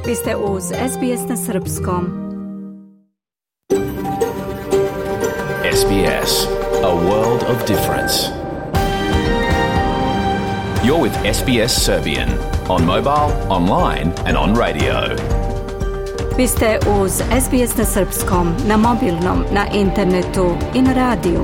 Vi ste uz SBS na Srpskom. SBS, a world of difference. You're with SBS Serbian on mobile, online and on radio. Vi ste uz SBS na Srpskom, na mobilnom, na internetu i na radiju.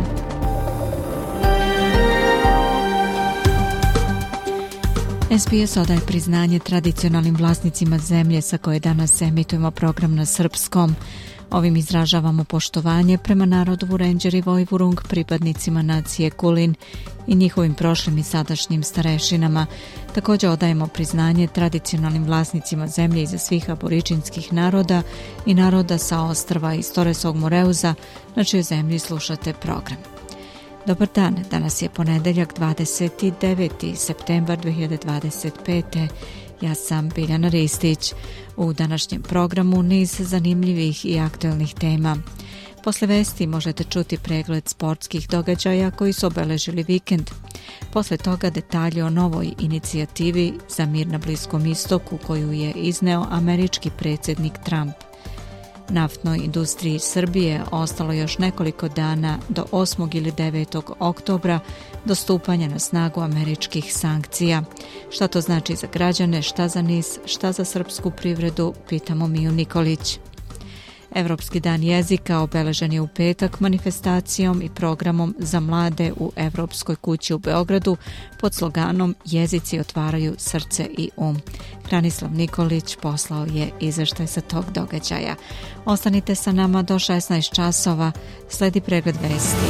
SBS odaje priznanje tradicionalnim vlasnicima zemlje sa koje danas emitujemo program na srpskom. Ovim izražavamo poštovanje prema narodu Vurenđer i Vojvurung, pripadnicima nacije Kulin i njihovim prošlim i sadašnjim starešinama. Također odajemo priznanje tradicionalnim vlasnicima zemlje iza svih aboričinskih naroda i naroda sa ostrva iz Toresovog Moreuza, na čijoj zemlji slušate program. Dobar dan, danas je ponedeljak 29. septembar 2025. Ja sam Biljana Ristić. U današnjem programu niz zanimljivih i aktualnih tema. Posle vesti možete čuti pregled sportskih događaja koji su obeležili vikend. Posle toga detalje o novoj inicijativi za mir na Bliskom istoku koju je izneo američki predsjednik Trump. Naftnoj industriji Srbije ostalo još nekoliko dana do 8. ili 9. oktobra do stupanja na snagu američkih sankcija. Šta to znači za građane, šta za NIS, šta za srpsku privredu, pitamo Miju Nikolić. Evropski dan jezika obeležen je u petak manifestacijom i programom za mlade u Evropskoj kući u Beogradu pod sloganom Jezici otvaraju srce i um. Hranislav Nikolić poslao je izveštaj sa tog događaja. Ostanite sa nama do 16 časova, sledi pregled vesti.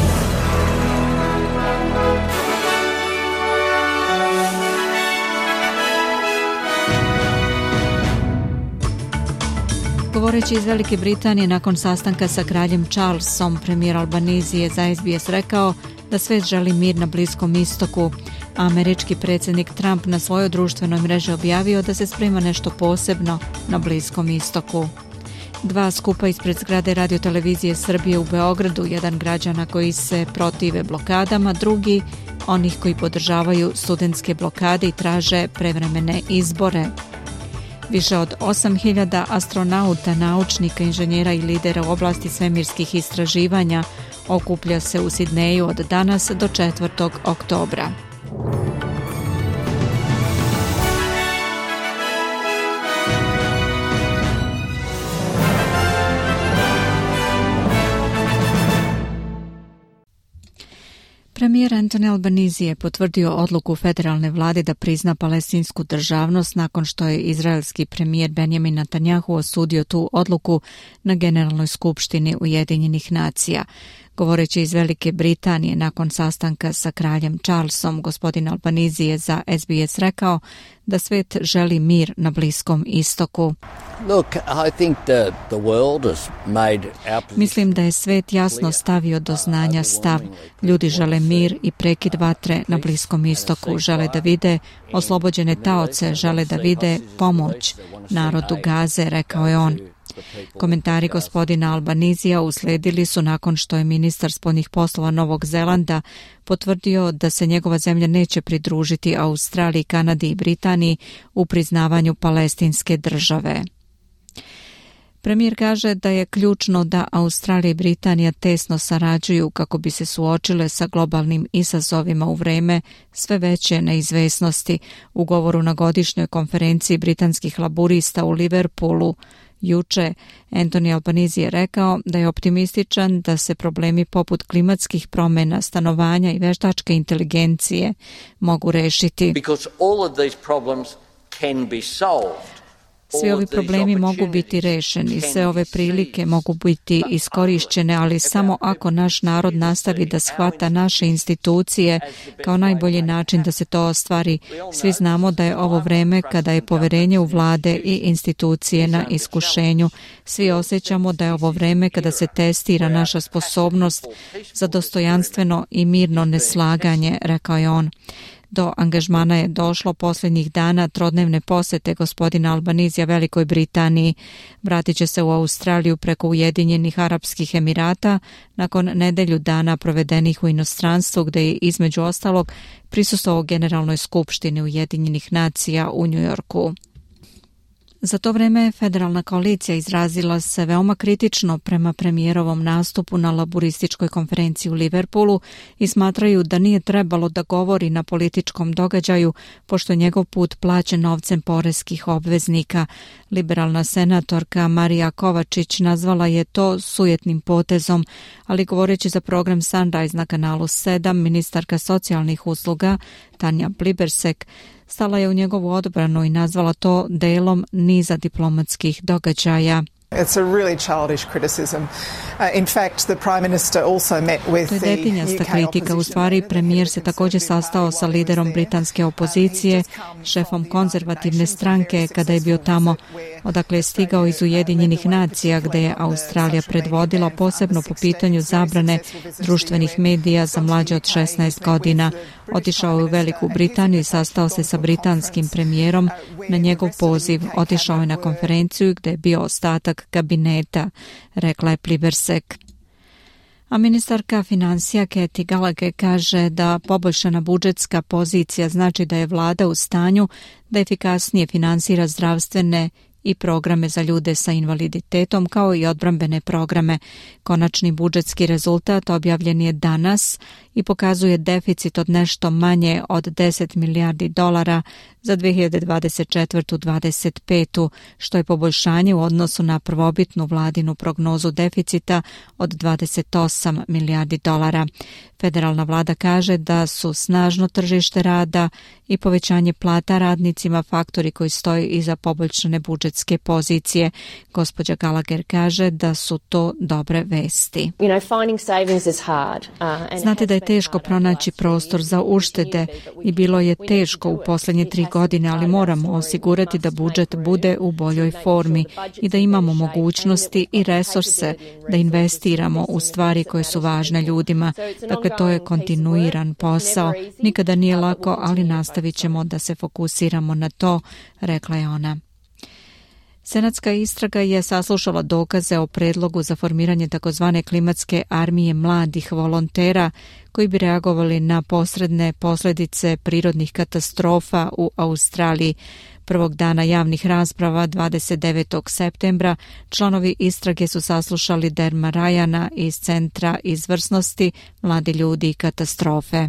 Govoreći iz Velike Britanije nakon sastanka sa kraljem Charlesom, premijer Albanese je za SBS rekao da svet želi mir na Bliskom istoku. Američki predsjednik Trump na svojoj društvenoj mreži objavio da se sprema nešto posebno na Bliskom istoku. Dva skupa ispred zgrade radiotelevizije Srbije u Beogradu, jedan građana koji se protive blokadama, drugi onih koji podržavaju studentske blokade i traže prevremene izbore. Više od 8.000 astronauta, naučnika, inženjera i lidera u oblasti svemirskih istraživanja okuplja se u Sidneju od danas do 4. oktobra. Premijer Anthony Albanese je potvrdio odluku federalne vlade da prizna palestinsku državnost nakon što je izraelski premijer Benjamin Netanjahu osudio tu odluku na Generalnoj skupštini Ujedinjenih nacija. Govoreći iz Velike Britanije nakon sastanka sa kraljem Charlesom, gospodin Albanese je za SBS rekao da svet želi mir na Bliskom istoku. Mislim da je svet jasno stavio do znanja stav. Ljudi žele mir i prekid vatre na Bliskom istoku. Žele da vide oslobođene taoce, žele da vide pomoć narodu Gaze, rekao je on. Komentari gospodina Albanesija usledili su nakon što je ministar spoljnih poslova Novog Zelanda potvrdio da se njegova zemlja neće pridružiti Australiji, Kanadi i Britaniji u priznavanju palestinske države. Premijer kaže da je ključno da Australija i Britanija tesno sarađuju kako bi se suočile sa globalnim izazovima u vreme sve veće neizvesnosti. U govoru na godišnjoj konferenciji britanskih laburista u Liverpoolu juče, Anthony Albanese je rekao da je optimističan da se problemi poput klimatskih promjena, stanovanja i veštačke inteligencije mogu rešiti. Svi ovi problemi mogu biti rešeni, sve ove prilike mogu biti iskorišćene, ali samo ako naš narod nastavi da shvata naše institucije kao najbolji način da se to ostvari. Svi znamo da je ovo vreme kada je poverenje u vlade i institucije na iskušenju. Svi osjećamo da je ovo vreme kada se testira naša sposobnost za dostojanstveno i mirno neslaganje, rekao je on. Do angažmana je došlo posljednjih dana trodnevne posete gospodina Albanesija Velikoj Britaniji. Vratit će se u Australiju preko Ujedinjenih Arapskih Emirata nakon nedelju dana provedenih u inostranstvu, gdje je između ostalog prisustvovao Generalnoj skupštini Ujedinjenih nacija u Njujorku. Za to vreme federalna koalicija izrazila se veoma kritično prema premijerovom nastupu na laburističkoj konferenciji u Liverpoolu i smatraju da nije trebalo da govori na političkom događaju pošto je njegov put plaćen novcem poreskih obveznika. Liberalna senatorka Marija Kovačić nazvala je to sujetnim potezom, ali govoreći za program Sunrise na kanalu 7, ministarka socijalnih usluga Tanja Plibersek stala je u njegovu odbranu i nazvala to delom niza diplomatskih događaja. It's a really childish criticism. In fact, the Prime Minister also met with to je detinjasta kritika. U stvari, premijer se također sastao sa liderom britanske opozicije, šefom konzervativne stranke kada je bio tamo, odakle je stigao iz Ujedinjenih nacija, gde je Australija predvodila posebno po pitanju zabrane društvenih medija za mlađe od 16 godina. Otišao je u Veliku Britaniju i sastao se sa britanskim premijerom na njegov poziv. Otišao je na konferenciju gde je bio ostatak kabineta, rekla je Plibersek. A ministarka financija Kathy Gallagher kaže da poboljšana budžetska pozicija znači da je vlada u stanju da efikasnije finansira zdravstvene i programe za ljude sa invaliditetom kao i odbrambene programe. Konačni budžetski rezultat objavljen je danas i pokazuje deficit od nešto manje od 10 milijardi dolara za 2024-2025, što je poboljšanje u odnosu na prvobitnu vladinu prognozu deficita od 28 milijardi dolara. Federalna vlada kaže da su snažno tržište rada i povećanje plata radnicima faktori koji stoje iza poboljšane budžetske pozicije. Gospođa Gallagher kaže da su to dobre vesti. Znate da je teško pronaći prostor za uštede i bilo je teško u posljednje 3 godine, ali moramo osigurati da budžet bude u boljoj formi i da imamo mogućnosti i resurse da investiramo u stvari koje su važne ljudima. Dakle, to je kontinuiran posao. Nikada nije lako, ali nastavit ćemo da se fokusiramo na to, rekla je ona. Senatska istraga je saslušala dokaze o predlogu za formiranje takozvane klimatske armije mladih volontera koji bi reagovali na posredne posljedice prirodnih katastrofa u Australiji. Prvog dana javnih rasprava 29. septembra članovi istrage su saslušali Derma Ryana iz Centra izvrsnosti Mladi ljudi i katastrofe.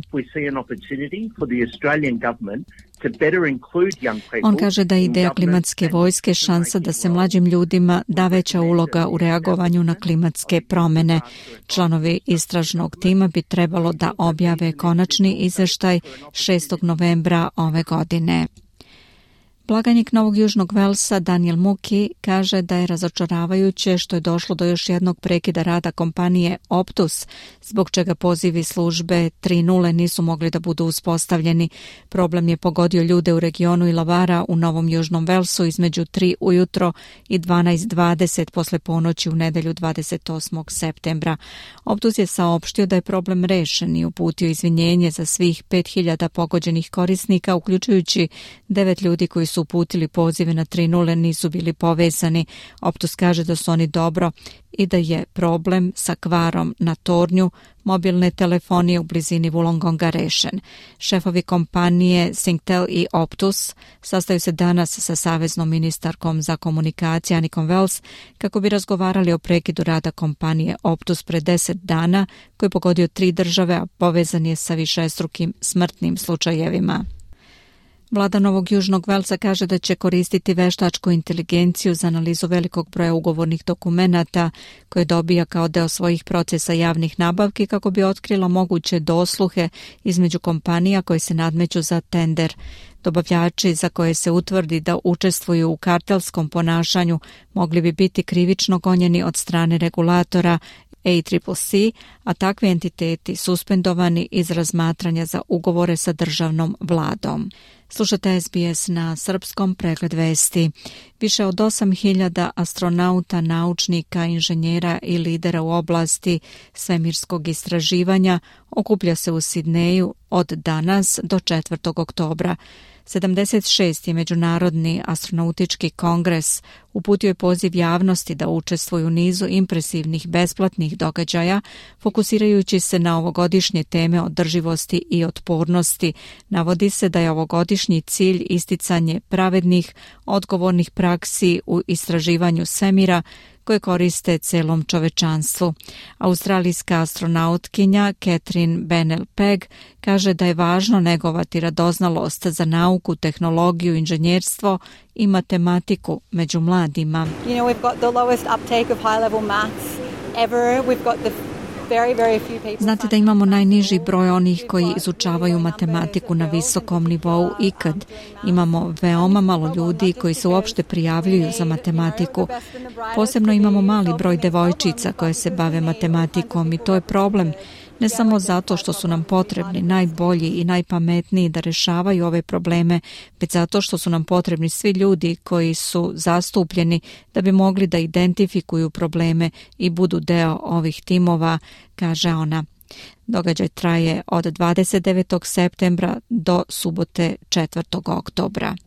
On kaže da je ideja klimatske vojske šansa da se mlađim ljudima da veća uloga u reagovanju na klimatske promjene. Članovi istražnog tima bi trebalo da objave konačni izvještaj 6. novembra ove godine. Blagajnik Novog Južnog Velsa Daniel Muki kaže da je razočaravajuće što je došlo do još jednog prekida rada kompanije Optus, zbog čega pozivi službe 3.0 nisu mogli da budu uspostavljeni. Problem je pogodio ljude u regionu Illawarra u Novom Južnom Velsu između 3 ujutro i 12:20 posle ponoći u nedelju 28. septembra. Optus je saopštio da je problem rešen i uputio izvinjenje za svih 5.000 pogođenih korisnika, uključujući 9 ljudi koji su uputili pozive na 3.0 nisu bili povezani. Optus kaže da su oni dobro i da je problem sa kvarom na tornju mobilne telefonije u blizini Wollongonga rešen. Šefovi kompanije Singtel i Optus sastaju se danas sa saveznom ministarkom za komunikacije Anikom Wells kako bi razgovarali o prekidu rada kompanije Optus pre 10 dana koji je pogodio 3 države, a povezan je sa višestrukim smrtnim slučajevima. Vlada Novog Južnog Velsa kaže da će koristiti veštačku inteligenciju za analizu velikog broja ugovornih dokumenata koje dobija kao deo svojih procesa javnih nabavki kako bi otkrila moguće dosluhe između kompanija koje se nadmeću za tender. Dobavljači za koje se utvrdi da učestvuju u kartelskom ponašanju mogli bi biti krivično gonjeni od strane regulatora ACCC, a takvi entiteti suspendovani iz razmatranja za ugovore sa državnom vladom. Slušate SBS na srpskom, pregled vesti. Više od 8.000 astronauta, naučnika, inženjera i lidera u oblasti svemirskog istraživanja okuplja se u Sidneju od danas do 4. oktobra. 76. Međunarodni astronautički kongres uputio je poziv javnosti da učestvuju u nizu impresivnih besplatnih događaja, fokusirajući se na ovogodišnje teme održivosti i otpornosti. Navodi se da je ovogodišnji cilj isticanje pravednih, odgovornih praksi u istraživanju svemira koje koriste celom čovečanstvu. Australijska astronautkinja Catherine Bennell-Pegg kaže da je važno negovati radoznalost za nauku, tehnologiju, inženjerstvo i matematiku među mladima. You know, we've got the lowest uptake of high-level maths ever. We've got the Znate da imamo najniži broj onih koji izučavaju matematiku na visokom nivou ikad. Imamo veoma malo ljudi koji se uopšte prijavljuju za matematiku. Posebno imamo mali broj devojčica koje se bave matematikom i to je problem. Ne samo zato što su nam potrebni najbolji i najpametniji da rešavaju ove probleme, već zato što su nam potrebni svi ljudi koji su zastupljeni da bi mogli da identifikuju probleme i budu deo ovih timova, kaže ona. Događaj traje od 29. septembra do subote 4. oktobra.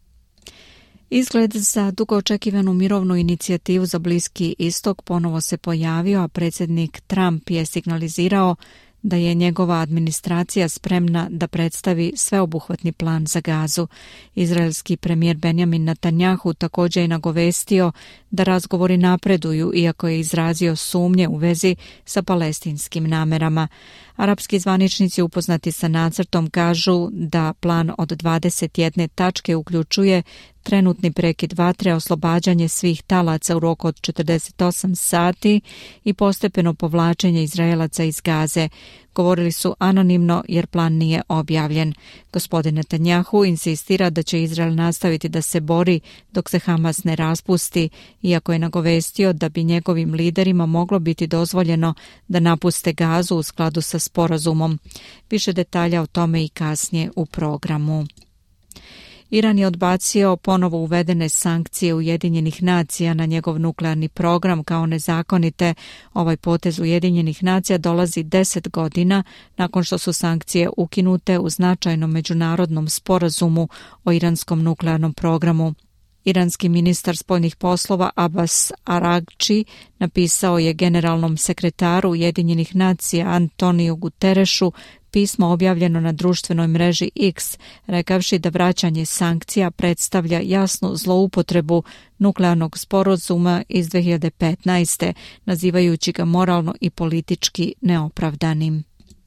Izgled za dugo očekivanu mirovnu inicijativu za Bliski istok ponovo se pojavio, a predsjednik Trump je signalizirao da je njegova administracija spremna da predstavi sveobuhvatni plan za Gazu. Izraelski premijer Benjamin Netanjahu također je nagovestio da razgovori napreduju, iako je izrazio sumnje u vezi sa palestinskim namerama. Arapski zvaničnici upoznati sa nacrtom kažu da plan od 21 tačke uključuje trenutni prekid vatre, oslobađanje svih talaca u roku od 48 sati i postepeno povlačenje Izraelaca iz Gaze. Govorili su anonimno jer plan nije objavljen. Gospodin Netanjahu insistira da će Izrael nastaviti da se bori dok se Hamas ne raspusti, iako je nagovestio da bi njegovim liderima moglo biti dozvoljeno da napuste Gazu u skladu sa sporazumom. Više detalja o tome i kasnije u programu. Iran je odbacio ponovo uvedene sankcije Ujedinjenih nacija na njegov nuklearni program kao nezakonite. Ovaj potez Ujedinjenih nacija dolazi 10 godina nakon što su sankcije ukinute u značajnom međunarodnom sporazumu o iranskom nuklearnom programu. Iranski ministar spoljnih poslova Abbas Araghči napisao je generalnom sekretaru Ujedinjenih nacija Antoniju Guterešu pismo objavljeno na društvenoj mreži X, rekavši da vraćanje sankcija predstavlja jasnu zloupotrebu nuklearnog sporazuma iz 2015. nazivajući ga moralno i politički neopravdanim.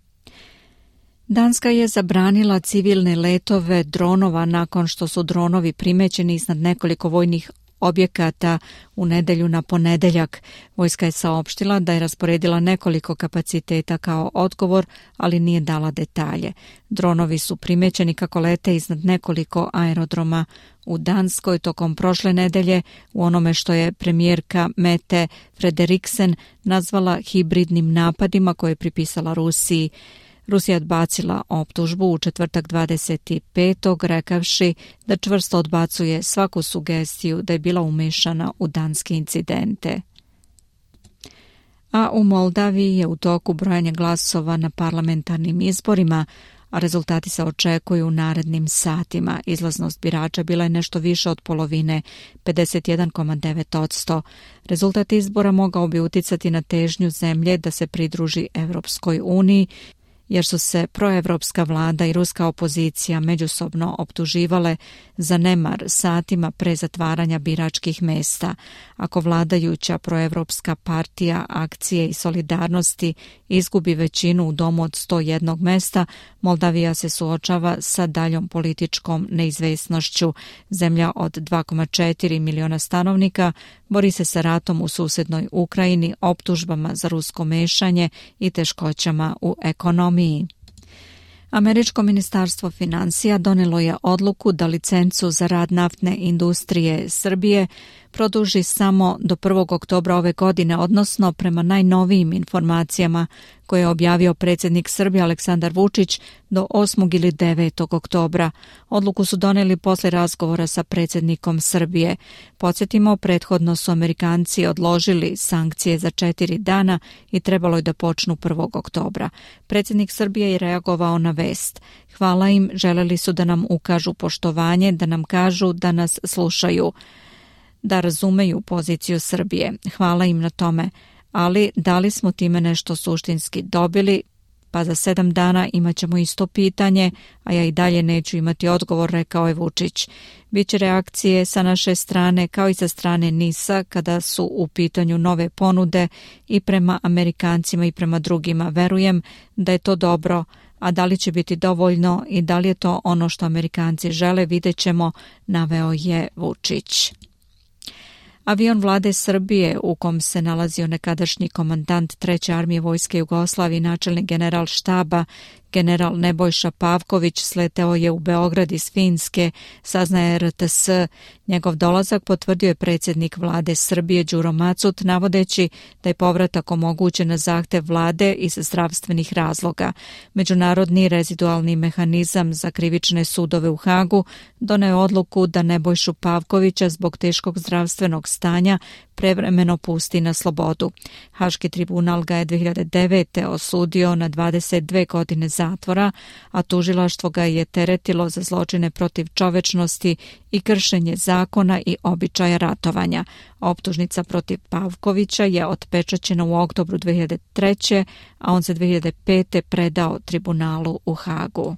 Danska je zabranila civilne letove dronova nakon što su dronovi primećeni iznad nekoliko vojnih objekata u nedelju na ponedeljak. Vojska je saopštila da je rasporedila nekoliko kapaciteta kao odgovor, ali nije dala detalje. Dronovi su primećeni kako lete iznad nekoliko aerodroma u Danskoj tokom prošle nedelje u onome što je premijerka Mette Frederiksen nazvala hibridnim napadima koje je pripisala Rusiji. Rusija odbacila optužbu u četvrtak 25. rekavši da čvrsto odbacuje svaku sugestiju da je bila umešana u danske incidente. A u Moldaviji je u toku brojanje glasova na parlamentarnim izborima, a rezultati se očekuju u narednim satima. Izlaznost birača bila je nešto više od polovine, 51,9%. Rezultat izbora mogao bi uticati na težnju zemlje da se pridruži Evropskoj uniji, jer su se proevropska vlada i ruska opozicija međusobno optuživale za nemar satima pre zatvaranja biračkih mesta. Ako vladajuća proevropska partija Akcije i solidarnosti izgubi većinu u domu od 101 mesta, Moldavija se suočava sa daljom političkom neizvesnošću. Zemlja od 2,4 miliona stanovnika bori se sa ratom u susednoj Ukrajini, optužbama za rusko mešanje i teškoćama u ekonomiji. Američko ministarstvo financija donelo je odluku da licencu za rad naftne industrije Srbije produži samo do 1. oktobra ove godine, odnosno prema najnovijim informacijama koje je objavio predsjednik Srbije Aleksandar Vučić do 8. ili 9. oktobra. Odluku su doneli posle razgovora sa predsjednikom Srbije. Podsjetimo, prethodno su Amerikanci odložili sankcije za 4 dana i trebalo je da počnu 1. oktobra. Predsjednik Srbije je reagovao na vest. Hvala im, želeli su da nam ukažu poštovanje, da nam kažu da nas slušaju, da razumeju poziciju Srbije. Hvala im na tome. Ali da li smo time nešto suštinski dobili? Pa za 7 dana imat ćemo isto pitanje, a ja i dalje neću imati odgovor, rekao je Vučić. Biće reakcije sa naše strane kao i sa strane NIS-a kada su u pitanju nove ponude i prema Amerikancima i prema drugima. Verujem da je to dobro, a da li će biti dovoljno i da li je to ono što Amerikanci žele, vidjet ćemo, naveo je Vučić. Avion vlade Srbije u kom se nalazio nekadašnji komandant 3. armije vojske Jugoslavije, načelnik general štaba general Nebojša Pavković, sleteo je u Beograd iz Finske, saznaje RTS. Njegov dolazak potvrdio je predsjednik vlade Srbije Đuro Macut, navodeći da je povratak omogućen na zahtev vlade iz zdravstvenih razloga. Međunarodni rezidualni mehanizam za krivične sudove u Hagu doneo je odluku da Nebojšu Pavkovića zbog teškog zdravstvenog stanja prevremeno pusti na slobodu. Haški tribunal ga je 2009. osudio na 22 godine zatvora, a tužilaštvo ga je teretilo za zločine protiv čovečnosti i kršenje zakona i običaja ratovanja. Optužnica protiv Pavkovića je otpečaćena u oktobru 2003. a on se 2005. predao tribunalu u Hagu.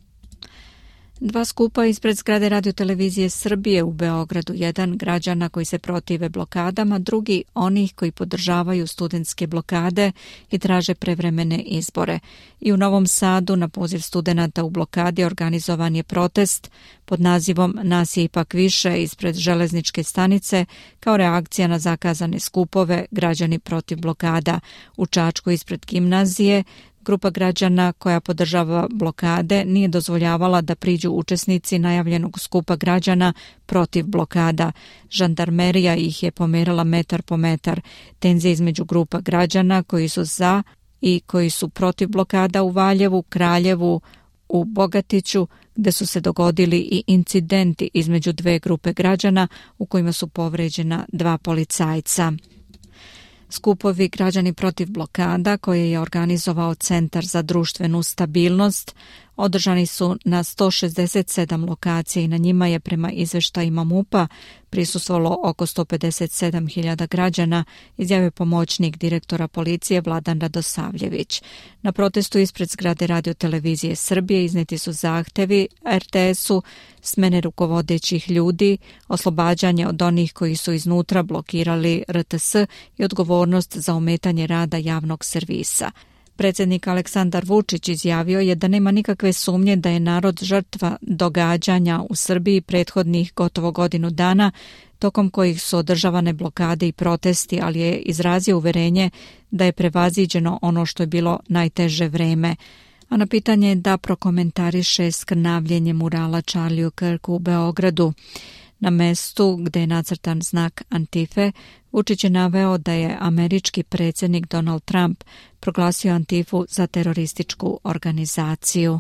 2 skupa ispred zgrade Radiotelevizije Srbije u Beogradu, jedan građana koji se protive blokadama, drugi onih koji podržavaju studentske blokade i traže prevremene izbore. I u Novom Sadu na poziv studenata u blokadi organizovan je protest pod nazivom Nas je ipak više ispred železničke stanice kao reakcija na zakazane skupove Građani protiv blokada. U Čačku ispred gimnazije grupa građana koja podržava blokade nije dozvoljavala da priđu učesnici najavljenog skupa građana protiv blokada. Žandarmerija ih je pomerala metar po metar. Tenzije između grupa građana koji su za i koji su protiv blokada u Valjevu, Kraljevu, u Bogatiću, gde su se dogodili i incidenti između 2 grupe građana u kojima su povređena 2 policajca. Skupovi Građani protiv blokada, koje je organizovao Centar za društvenu stabilnost, održani su na 167 lokacija i na njima je prema izveštajima MUP-a prisustvovalo oko 157.000 građana, izjavio pomoćnik direktora policije Vladan Radosavljević. Na protestu ispred zgrade Radiotelevizije Srbije izneti su zahtevi RTS-u, smene rukovodećih ljudi, oslobađanje od onih koji su iznutra blokirali RTS i odgovornost za ometanje rada javnog servisa. Predsjednik Aleksandar Vučić izjavio je da nema nikakve sumnje da je narod žrtva događanja u Srbiji prethodnih gotovo godinu dana, tokom kojih su održavane blokade i protesti, ali je izrazio uverenje da je prevaziđeno ono što je bilo najteže vreme. A na pitanje da prokomentariše skrnavljenje murala Charlie Kirku u Beogradu, na mestu gde je nacrtan znak Antife, Vučić je naveo da je američki predsjednik Donald Trump proglasio Antifu za terorističku organizaciju.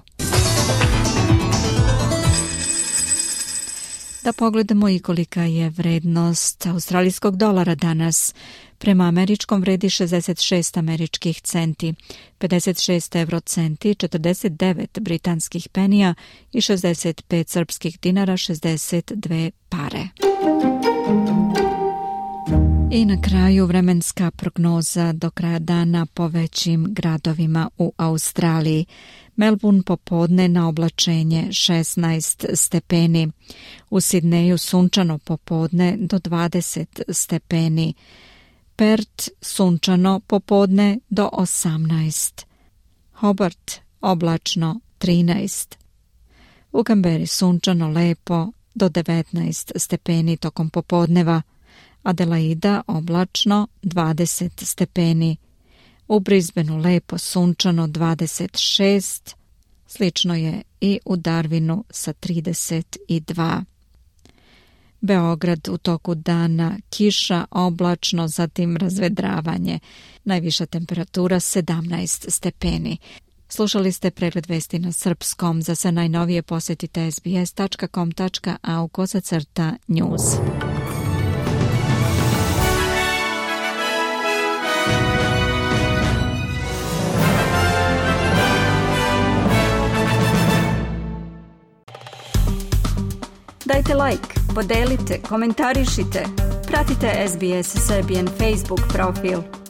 Da pogledamo i kolika je vrednost australijskog dolara danas. Prema američkom vredi 66 američkih centi, 56 eurocenti, 49 britanskih penija i 65 srpskih dinara, 62 pare. I na kraju vremenska prognoza do kraja dana po većim gradovima u Australiji. Melbourne popodne na oblačenje 16 stepeni. U Sidneju sunčano popodne do 20 stepeni. Perth sunčano popodne do 18. Hobart oblačno 13. U Kamberi sunčano lepo do 19 stepeni tokom popodneva. Adelaida oblačno 20 stepeni. U Brisbaneu lepo sunčano 26, slično je i u Darwinu sa 32. Beograd u toku dana kiša, oblačno, zatim razvedravanje. Najviša temperatura 17 stepeni. Slušali ste pregled vesti na srpskom. Za sve najnovije posjetite sbs.com.au/news. Dajte like, podelite, komentarišite. Pratite SBS Serbian Facebook profil.